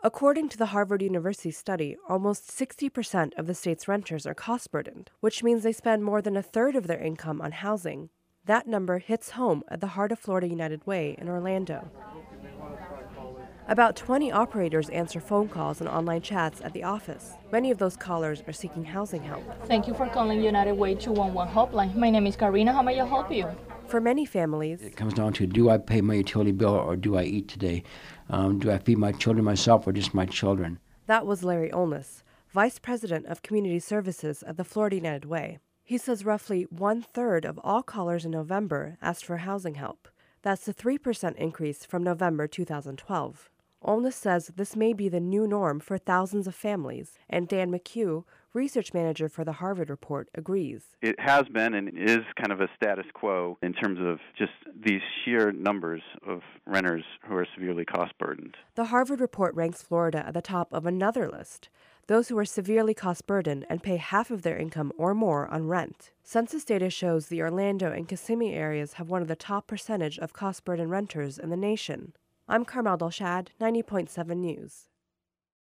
According to the Harvard University study, almost 60% of the state's renters are cost-burdened, which means they spend more than a third of their income on housing. That number hits home at the Heart of Florida United Way in Orlando. About 20 operators answer phone calls and online chats at the office. Many of those callers are seeking housing help. Thank you for calling United Way 211 Helpline. My name is Karina. How may I help you? For many families, it comes down to, do I pay my utility bill or do I eat today? Do I feed my children myself or just my children? That was Larry Olness, Vice President of Community Services at the Florida United Way. He says roughly 1/3 of all callers in November asked for housing help. That's a 3% increase from November 2012. Olness says this may be the new norm for thousands of families, and Dan McHugh, research manager for the Harvard report, agrees. It has been and is kind of a status quo in terms of just these sheer numbers of renters who are severely cost-burdened. The Harvard report ranks Florida at the top of another list, those who are severely cost-burdened and pay half of their income or more on rent. Census data shows the Orlando and Kissimmee areas have one of the top percentage of cost-burdened renters in the nation. I'm Carmel Delshad, 90.7 News.